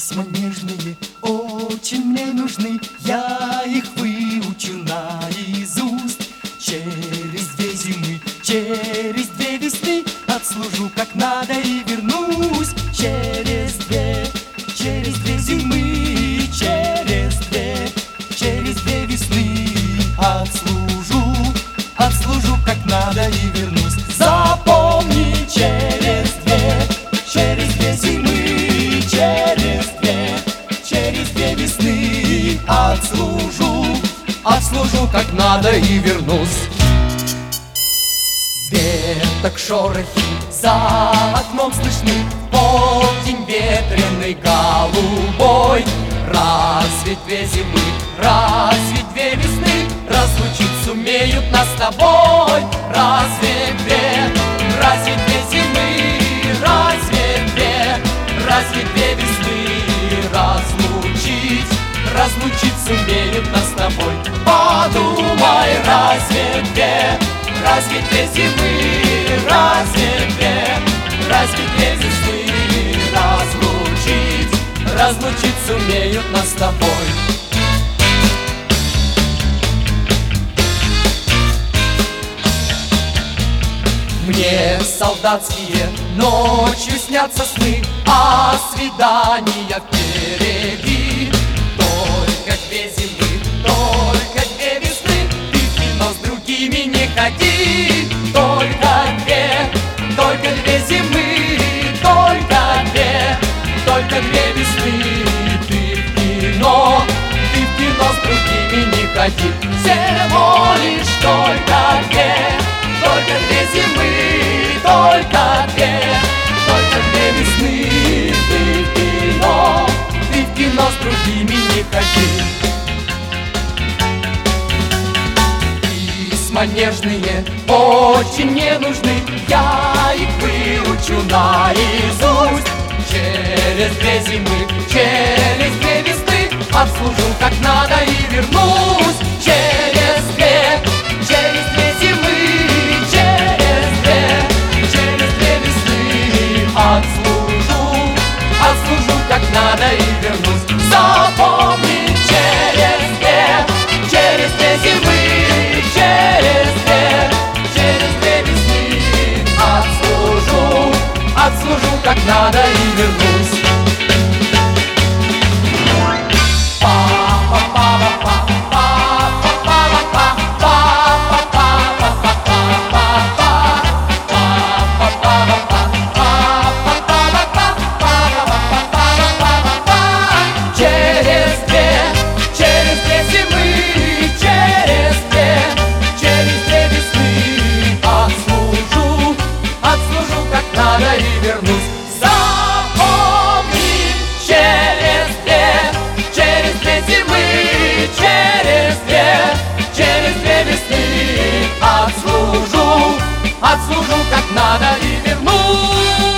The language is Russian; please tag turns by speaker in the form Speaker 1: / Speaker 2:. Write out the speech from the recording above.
Speaker 1: Письма нежные очень мне нужны, я их выучу наизусть. Через 2 зимы, через 2 весны отслужу как надо и вернусь. Через 2 зимы, через 2 весны отслужу как надо и вернусь. Запомни, через 2 зимы, через 2 весны отслужу как надо и вернусь. Веток шорохи за окном слышны, полдень ветреный голубой. Разве 2 зимы, разве 2 весны разлучить сумеют нас с тобой? Разве 2 зимы, разве 2 весны разлучить сумеют нас с тобой? Подумай, разве 2 зимы, разве 2 весны разлучить сумеют нас с тобой? Мне солдатские ночью снятся сны, а свидания впереди. Только 2 зимы, только 2 весны, ты в кино с другими не ходи. Только 2 зимы, только 2 весны, ты в кино с другими не ходи. Всего лишь только 2 зимы, только 2 весны, ты в кино с другими не ходи. Письма нежные очень мне нужны, я их выучу наизусть. Через 2 зимы, через 2 весны отслужу как надо и вернусь. Через 2 зимы, через 2 весны отслужу как надо и вернусь. Запомни, через 2 зимы, через 2 весны отслужу как надо и вернусь. Отслужу как надо и вернусь.